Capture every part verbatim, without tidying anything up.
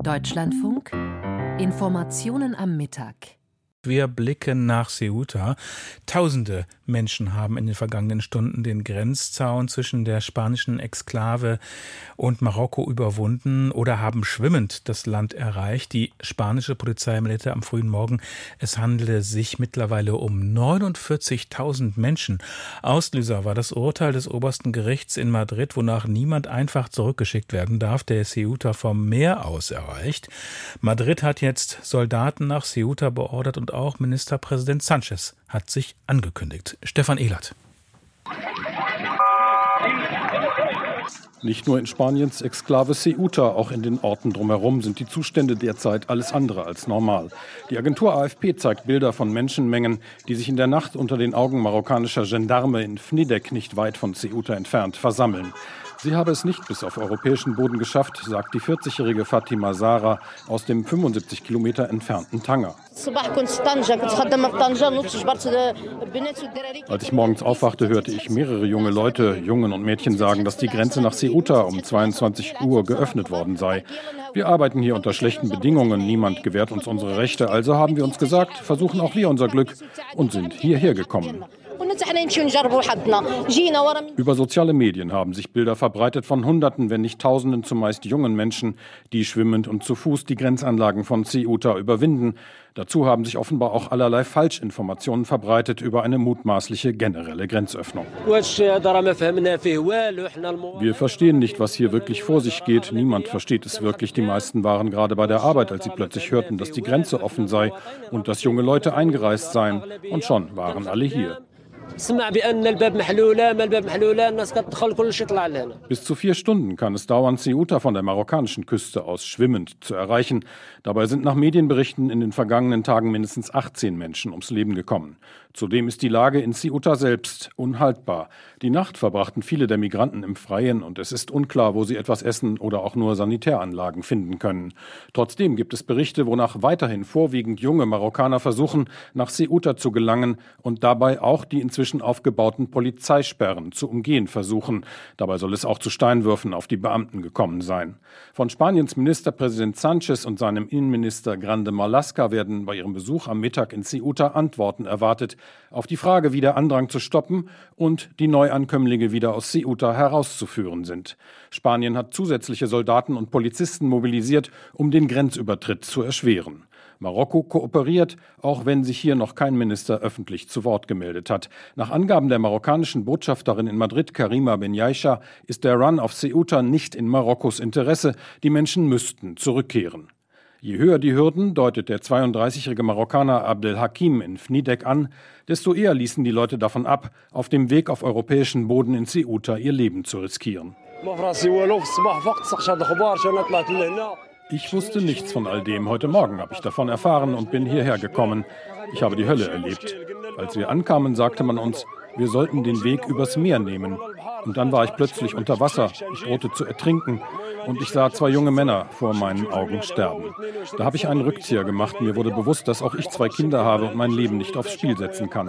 Deutschlandfunk Informationen am Mittag. Wir blicken nach Ceuta. Tausende Menschen haben in den vergangenen Stunden den Grenzzaun zwischen der spanischen Exklave und Marokko überwunden oder haben schwimmend das Land erreicht. Die spanische Polizei meldete am frühen Morgen, es handele sich mittlerweile um neunundvierzigtausend Menschen. Auslöser war das Urteil des obersten Gerichts in Madrid, wonach niemand einfach zurückgeschickt werden darf, der Ceuta vom Meer aus erreicht. Madrid hat jetzt Soldaten nach Ceuta beordert und auch Ministerpräsident Sánchez hat sich angekündigt. Stefan Ehlert. Nicht nur in Spaniens Exklave Ceuta, auch in den Orten drumherum sind die Zustände derzeit alles andere als normal. Die Agentur A F P zeigt Bilder von Menschenmengen, die sich in der Nacht unter den Augen marokkanischer Gendarme in Fnidek, nicht weit von Ceuta entfernt, versammeln. Sie habe es nicht bis auf europäischen Boden geschafft, sagt die vierzigjährige Fatima Zahra aus dem fünfundsiebzig Kilometer entfernten Tanger. Als ich morgens aufwachte, hörte ich mehrere junge Leute, Jungen und Mädchen sagen, dass die Grenze nach Ceuta um zweiundzwanzig Uhr geöffnet worden sei. Wir arbeiten hier unter schlechten Bedingungen, niemand gewährt uns unsere Rechte, also haben wir uns gesagt, versuchen auch wir unser Glück und sind hierher gekommen. Über soziale Medien haben sich Bilder verbreitet von Hunderten, wenn nicht Tausenden, zumeist jungen Menschen, die schwimmend und zu Fuß die Grenzanlagen von Ceuta überwinden. Dazu haben sich offenbar auch allerlei Falschinformationen verbreitet über eine mutmaßliche generelle Grenzöffnung. Wir verstehen nicht, was hier wirklich vor sich geht. Niemand versteht es wirklich. Die meisten waren gerade bei der Arbeit, als sie plötzlich hörten, dass die Grenze offen sei und dass junge Leute eingereist seien. Und schon waren alle hier. Bis zu vier Stunden kann es dauern, Ceuta von der marokkanischen Küste aus schwimmend zu erreichen. Dabei sind nach Medienberichten in den vergangenen Tagen mindestens achtzehn Menschen ums Leben gekommen. Zudem ist die Lage in Ceuta selbst unhaltbar. Die Nacht verbrachten viele der Migranten im Freien und es ist unklar, wo sie etwas essen oder auch nur Sanitäranlagen finden können. Trotzdem gibt es Berichte, wonach weiterhin vorwiegend junge Marokkaner versuchen, nach Ceuta zu gelangen und dabei auch die inzwischen aufgebauten Polizeisperren zu umgehen versuchen. Dabei soll es auch zu Steinwürfen auf die Beamten gekommen sein. Von Spaniens Ministerpräsident Sánchez und seinem Innenminister Grande Marlaska werden bei ihrem Besuch am Mittag in Ceuta Antworten erwartet auf die Frage, wie der Andrang zu stoppen und die Neuankömmlinge wieder aus Ceuta herauszuführen sind. Spanien hat zusätzliche Soldaten und Polizisten mobilisiert, um den Grenzübertritt zu erschweren. Marokko kooperiert, auch wenn sich hier noch kein Minister öffentlich zu Wort gemeldet hat. Nach Angaben der marokkanischen Botschafterin in Madrid, Karima Benyaisha, ist der Run auf Ceuta nicht in Marokkos Interesse. Die Menschen müssten zurückkehren. Je höher die Hürden, deutet der zweiunddreißigjährige Marokkaner Abdel Hakim in Fnidek an, desto eher ließen die Leute davon ab, auf dem Weg auf europäischen Boden in Ceuta ihr Leben zu riskieren. Ich wusste nichts von all dem. Heute Morgen habe ich davon erfahren und bin hierher gekommen. Ich habe die Hölle erlebt. Als wir ankamen, sagte man uns, wir sollten den Weg übers Meer nehmen. Und dann war ich plötzlich unter Wasser. Ich drohte zu ertrinken. Und ich sah zwei junge Männer vor meinen Augen sterben. Da habe ich einen Rückzieher gemacht. Mir wurde bewusst, dass auch ich zwei Kinder habe und mein Leben nicht aufs Spiel setzen kann.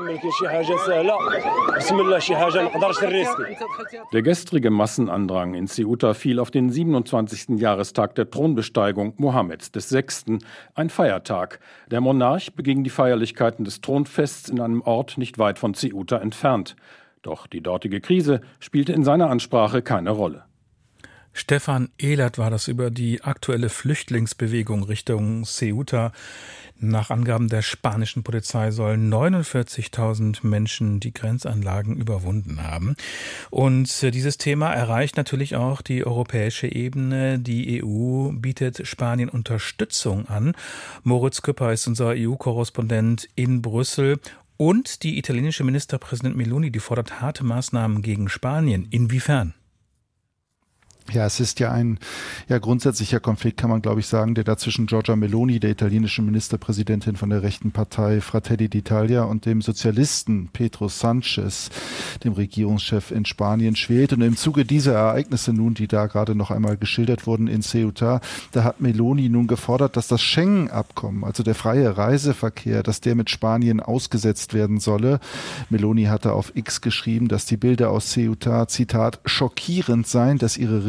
Der gestrige Massenandrang in Ceuta fiel auf den siebenundzwanzigsten Jahrestag der Thronbesteigung Mohammeds des Sechsten, ein Feiertag. Der Monarch beging die Feierlichkeiten des Thronfests in einem Ort nicht weit von Ceuta entfernt. Doch die dortige Krise spielte in seiner Ansprache keine Rolle. Stefan Ehlert war das über die aktuelle Flüchtlingsbewegung Richtung Ceuta. Nach Angaben der spanischen Polizei sollen neunundvierzigtausend Menschen die Grenzanlagen überwunden haben. Und dieses Thema erreicht natürlich auch die europäische Ebene. Die E U bietet Spanien Unterstützung an. Moritz Küpper ist unser E U-Korrespondent in Brüssel. Und die italienische Ministerpräsident Meloni, die fordert harte Maßnahmen gegen Spanien. Inwiefern? Ja, es ist ja ein ja grundsätzlicher Konflikt, kann man glaube ich sagen, der da zwischen Giorgia Meloni, der italienischen Ministerpräsidentin von der rechten Partei Fratelli d'Italia, und dem Sozialisten Pedro Sánchez, dem Regierungschef in Spanien, schwelt. Und im Zuge dieser Ereignisse nun, die da gerade noch einmal geschildert wurden in Ceuta, da hat Meloni nun gefordert, dass das Schengen-Abkommen, also der freie Reiseverkehr, dass der mit Spanien ausgesetzt werden solle. Meloni hatte auf X geschrieben, dass die Bilder aus Ceuta, Zitat, schockierend seien, dass ihre Regierung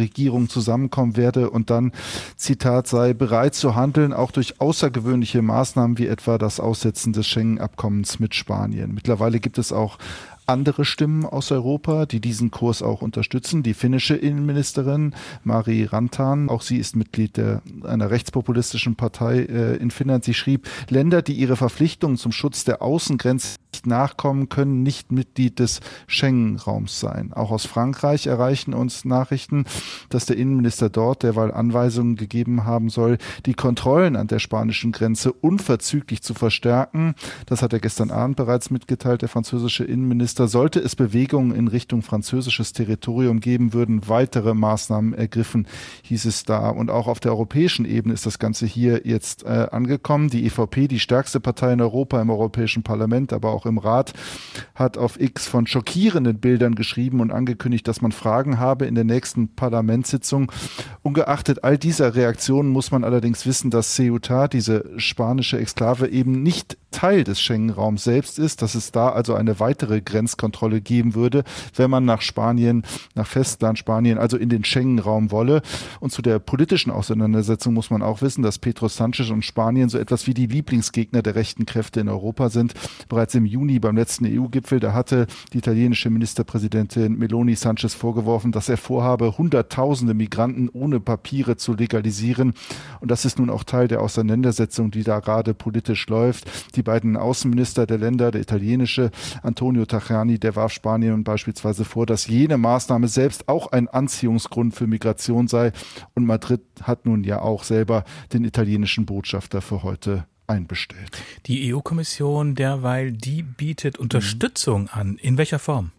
Regierung zusammenkommen werde und dann, Zitat, sei bereit zu handeln, auch durch außergewöhnliche Maßnahmen wie etwa das Aussetzen des Schengen-Abkommens mit Spanien. Mittlerweile gibt es auch andere Stimmen aus Europa, die diesen Kurs auch unterstützen. Die finnische Innenministerin Mari Rantanen, auch sie ist Mitglied der, einer rechtspopulistischen Partei äh, in Finnland. Sie schrieb, Länder, die ihre Verpflichtungen zum Schutz der Außengrenzen nicht nachkommen, können nicht Mitglied des Schengen-Raums sein. Auch aus Frankreich erreichen uns Nachrichten, dass der Innenminister dort derweil Anweisungen gegeben haben soll, die Kontrollen an der spanischen Grenze unverzüglich zu verstärken. Das hat er gestern Abend bereits mitgeteilt, der französische Innenminister. Sollte es Bewegungen in Richtung französisches Territorium geben, würden weitere Maßnahmen ergriffen, hieß es da. Und auch auf der europäischen Ebene ist das Ganze hier jetzt äh, angekommen. Die E V P, die stärkste Partei in Europa im Europäischen Parlament, aber auch im Rat, hat auf X von schockierenden Bildern geschrieben und angekündigt, dass man Fragen habe in der nächsten Parlamentssitzung. Ungeachtet all dieser Reaktionen muss man allerdings wissen, dass Ceuta, diese spanische Exklave, eben nicht Teil des Schengen-Raums selbst ist, dass es da also eine weitere Grenzkontrolle geben würde, wenn man nach Spanien, nach Festland Spanien, also in den Schengen-Raum wolle. Und zu der politischen Auseinandersetzung muss man auch wissen, dass Pedro Sánchez und Spanien so etwas wie die Lieblingsgegner der rechten Kräfte in Europa sind. Bereits im Juni beim letzten E U-Gipfel, da hatte die italienische Ministerpräsidentin Meloni Sánchez vorgeworfen, dass er vorhabe, Hunderttausende Migranten ohne Papiere zu legalisieren. Und das ist nun auch Teil der Auseinandersetzung, die da gerade politisch läuft. Die beiden Außenminister der Länder, der italienische Antonio Tajani, der warf Spanien beispielsweise vor, dass jene Maßnahme selbst auch ein Anziehungsgrund für Migration sei. Und Madrid hat nun ja auch selber den italienischen Botschafter für heute einbestellt. Die E U-Kommission derweil, die bietet Unterstützung mhm. an. In welcher Form?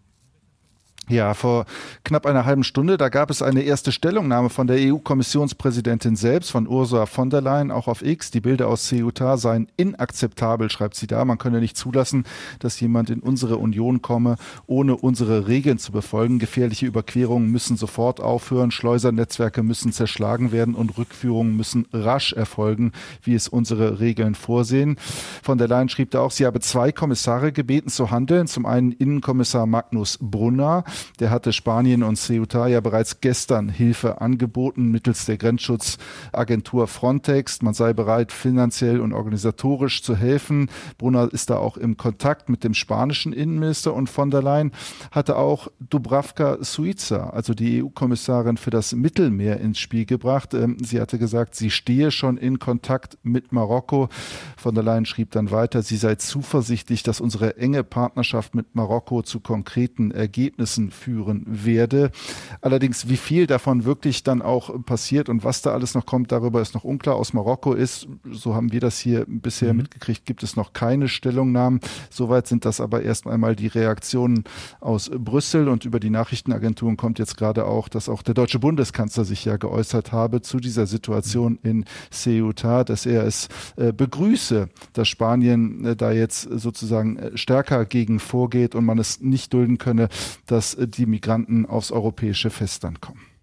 Ja, vor knapp einer halben Stunde, da gab es eine erste Stellungnahme von der E U-Kommissionspräsidentin selbst, von Ursula von der Leyen, auch auf X. Die Bilder aus Ceuta seien inakzeptabel, schreibt sie da. Man könne nicht zulassen, dass jemand in unsere Union komme, ohne unsere Regeln zu befolgen. Gefährliche Überquerungen müssen sofort aufhören, Schleusernetzwerke müssen zerschlagen werden und Rückführungen müssen rasch erfolgen, wie es unsere Regeln vorsehen. Von der Leyen schrieb da auch, sie habe zwei Kommissare gebeten zu handeln. Zum einen Innenkommissar Magnus Brunner. Der hatte Spanien und Ceuta ja bereits gestern Hilfe angeboten mittels der Grenzschutzagentur Frontex. Man sei bereit, finanziell und organisatorisch zu helfen. Brunner ist da auch im Kontakt mit dem spanischen Innenminister und von der Leyen hatte auch Dubravka Suica, also die E U-Kommissarin für das Mittelmeer, ins Spiel gebracht. Sie hatte gesagt, sie stehe schon in Kontakt mit Marokko. Von der Leyen schrieb dann weiter, sie sei zuversichtlich, dass unsere enge Partnerschaft mit Marokko zu konkreten Ergebnissen führen werde. Allerdings, wie viel davon wirklich dann auch passiert und was da alles noch kommt, darüber ist noch unklar. Aus Marokko ist, so haben wir das hier bisher mhm. mitgekriegt, gibt es noch keine Stellungnahmen. Soweit sind das aber erst einmal die Reaktionen aus Brüssel und über die Nachrichtenagenturen kommt jetzt gerade auch, dass auch der deutsche Bundeskanzler sich ja geäußert habe zu dieser Situation in Ceuta, dass er es äh, begrüße, dass Spanien äh, da jetzt sozusagen äh, stärker gegen vorgeht und man es nicht dulden könne, dass die Migranten aufs europäische Festland kommen.